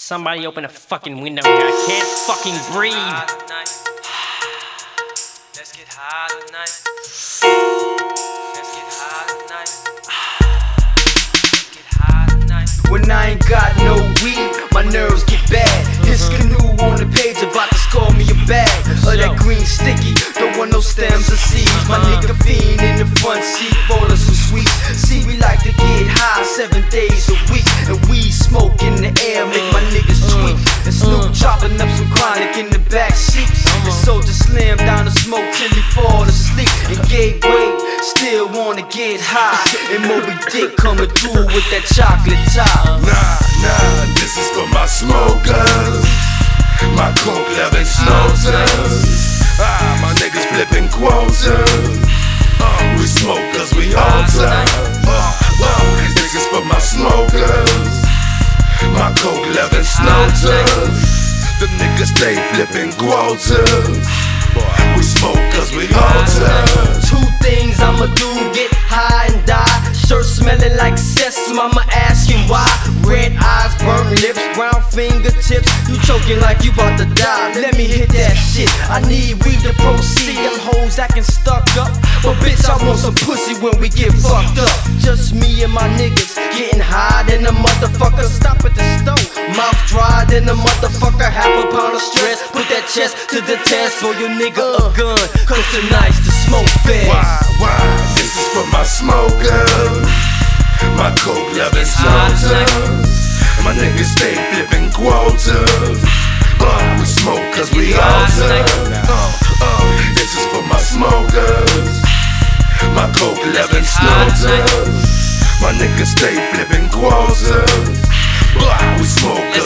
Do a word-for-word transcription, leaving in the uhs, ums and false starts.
Somebody open a fucking window here. I can't fucking breathe. Let's get high tonight. Let's get high tonight. Let's get high tonight. When I ain't got no weed, my nerves get bad. This canoe on the page about to score me a bag of that green sticky. Don't want no stems or seeds. My nigga fiend in the front seat, roll us some sweets. See, we like to get high seven days a week, and weed smoke in the air make my niggas tweak. And Snoop chopping up some chronic in the back seats. And Soldier Slim down the smoke till he fall asleep. And Gateway still wanna get high. And Moby Dick coming through with that chocolate top. Nah, nah, this is for my smokers, my coke loving smokers. Ah, my niggas flipping quotas. Uh, we smoke cause we alter. Uh, uh, this is for my smokers, my coke loving smokers. The niggas stay flipping quotas. We smoke cause we alter. Two things I'ma do, get high and die. Shirt smelling like cess, mama asking why. Red eyes, burnt lips, brown fingertips. You choking like you bout to die. Let me hit that shit. I need weed to proceed. Them hoes acting stuck up, but bitch I want some pussy when we get fucked up. Just me and my niggas getting high than a motherfucker. Stop at the stove, mouth dry than a motherfucker. Half a pound of stress, put that chest to the test. For your nigga a gun, cause tonight's the smoke fest. Why, why? This is for my smokers, my coke loving smokers. My niggas stay flipping quotas. Uh, we smoke cause we alter. Uh, uh, this is for my smokers, my coke loving smokers. My niggas stay flipping quotas. Uh, we smoke cause